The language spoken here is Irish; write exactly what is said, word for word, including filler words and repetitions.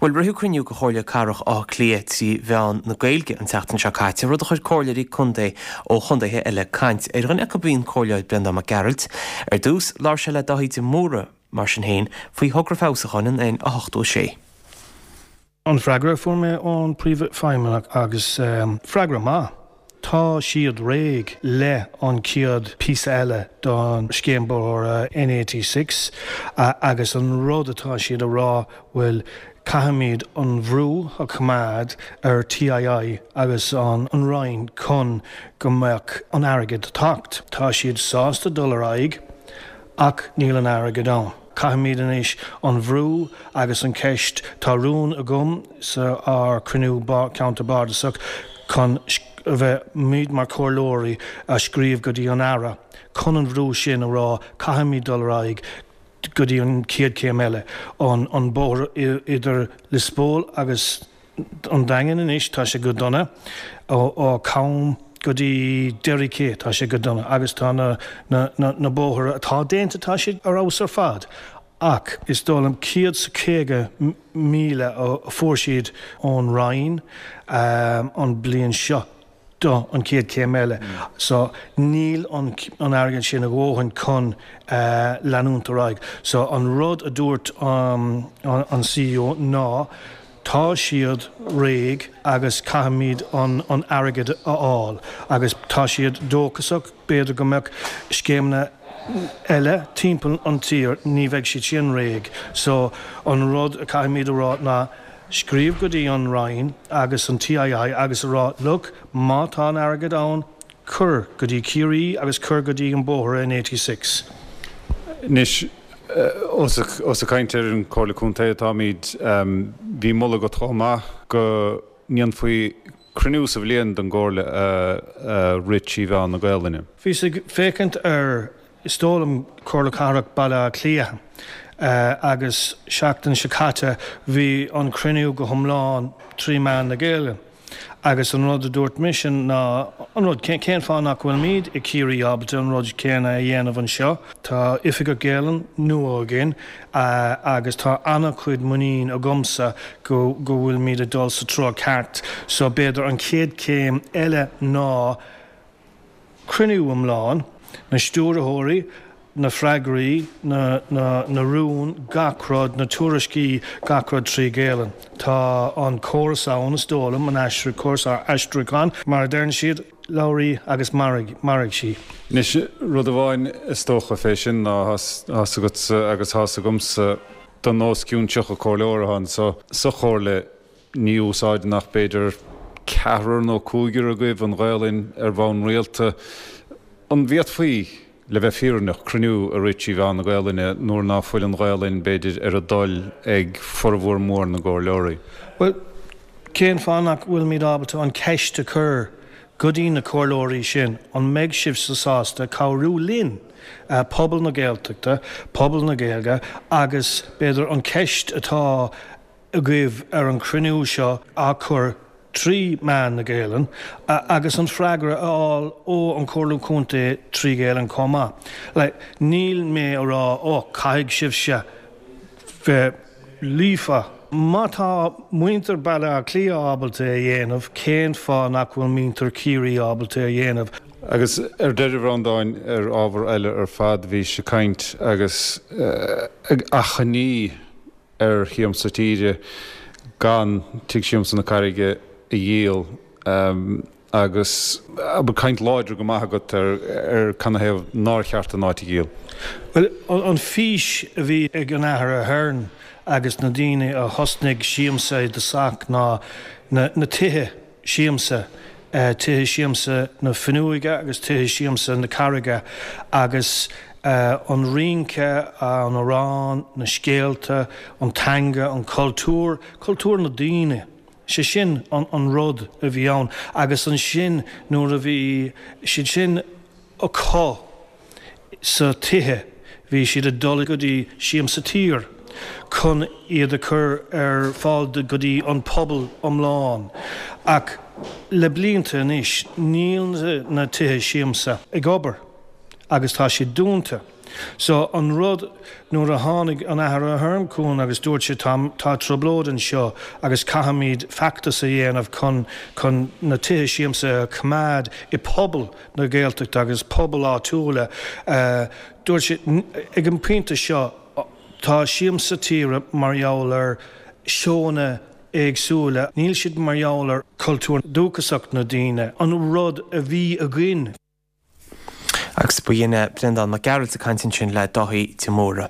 Well breú cruniú go háile carach á clia tí bhean na gailge an teachtain se caiite, rud a chuir cóileirí chundé ó chundaithe eile caint. É gan echa bíon cóileid Brenda McGarrett ar dús lár se le daithí móra mar sin héin faoi thugra fásachanin in a ochtó sé. An freagra fu mé ón príomh feimime agus um, freagra má. Tá siad réig le an ciad písa eile don scéambóir N eighty-six uh, agus an rud atá siad a rá bhfuil caihamíd an bhrú a chumad ar T I I agus an an Rhine chun go mbeadh an airgid tacht. Tá siad sásta dul ar aig ach níl an airgid an. Caihamíd an is an bhrú agus an ceist tá rún a gum sa ar cruinniú County Bardasach chun a bheith míad mar cóirlóirí a scríomh go dtí an ara. Chun an bhrú sin a rá caihamíd dul ar aig go dtí an céad céim eile an an bóthar idir Lisbol agus an daingean in is tá sé go donna ó ó cám go dtí Derry Cé tá sé go donna agus tá na na na, na bóthar atá déanta tá sé ar ás ar fad. Ach is dólam céad sa chéige míle ó fórsiad ón Rhine um, an blion seo. Do an céad céim eile. Mm. So níl an, an airgid sin a ggóhann chun uh, leanúnta raig. So an rud a dúirt um, an, an C E O ná tá siad réig agus caihamíd an, an airgid a áil agus tá siad dóchasach beidir go mbeadh scéimne eile timpeall an tír ní bheidh siad sin réig. So an rud a caihamíd a rá ná scríomh go dtí an Rhine agus an T I I agus a rá look má tá an airgid ann cur go dtí Ciarí agus cur go dtí an bóthar N eighty-six. Nis os a caintear an cóirlaúnta atá míad bhí molla go tráma go níon faoi cruinniú sa bhliain don gcóirla Richie bhean na Gaeilge. Bhí sa fécant ar stólam cóirlacárach baile clia uh, agus seachtain sicáte bhí an cruinniú go thomláin trí meán na Gaeilge. Agus an rud a dúirt mission ná an rud cén cén fáin nach bhfuil míad i Ciarí ábalta an rud céanna a dhéanamh an seo. Tá oifigigh Gaeilge nua agin uh, agus tá anna chuid muín a gomsa go go bhfuil míad a dul sa trá ceart. So beidir an céad céim eile ná cruinniú amláin na stúrathirí na freagraí, na, na, na rún, gacrod, na tuairiscí gacrod trí Gaeilge. Tá an córas an stólam an eistre córas eistrúán mar dearn siad Lowry agus marrig marrig sí. Nis rud a bháin is tócha fé sin ná has agat agus has agums don nósciún teach a cóirleorahan so sa chóirle ní úsáid nach beidir ceathar nó cúigear a gaibh an Gaeilge ar bhain réalta an bhíad faoi le bheith fíornach cruinniú a Richie bhean na Gaeilge nuair ná fuil an Gaeilge beidir ar a dul ag formhór mór na gcóirleoirí. Well, cén fánach bhfuil míad ábalta an ceist a chur go dtí na cóirleoirí sin an meid sibh sa sásta cabhrú linn uh, pobal na Gaeltachta, pobal na Gaeilge agus beidir an ceist atá a gaibh ar an cruinniú seo a chur trí meán na Gaeilge uh, agus an freagra aáil ó an cóirliúnta trí Gaeilge comá. Like, níl mé a rá ó caiig sibh se bheith lífa. Má tá muintear baile a clia ábalta a dhéanamh cén fá nach bhfuil muintear Ciarí ábalta a dhéanamh. Agus ar deidir randáin ar ábhar eile ar fad bhí se caint agus uh, a chaní ar chiamsa tíre gan tuig siamsa na carige a dhéal um, agus aber kaint láidir go maithagat ar ar canna heh náircheart a náit i ghéal. Well, an fís a bhí ag an aithir a thurn agus na daoine a thosnaigh siamsa de sac ná na, na tithe siamsa uh, tithe siamsa na fnuaige agus tithe siamsa na carige agus uh, an rionche uh, an órán na scéalta an tanga an cultúr cultúr na daoine. sé sin an, an rud a bhí ann agus an sin nuair a bhí siad sin a có sa tithe bhí siad a dul go dtí siam sa tír chun iad a chur ar fáil de go dtí an pobl omláin ach le blianta níos níl na tithe siamsa ag obair agus tá sé dúnta So an rud nuair a tháinig an ahar a tharm cún agus dúirt sé tá troblód an seo agus caihamíd factas a dhéanamh chun chun na tithe siamsa cumad i pobl na Gaeltacht agus pobl áitiúla. Uh, dúirt sé ag an puinte seo tá siamsa tíre mar gheall ar seóna éagsúla, níl siad mar gheall ar cultúr dúchasach na daoine an rud a bhí a gcuin. Agus bu dhéine Brendan na Geralt a cantin sin le dothaí timóra.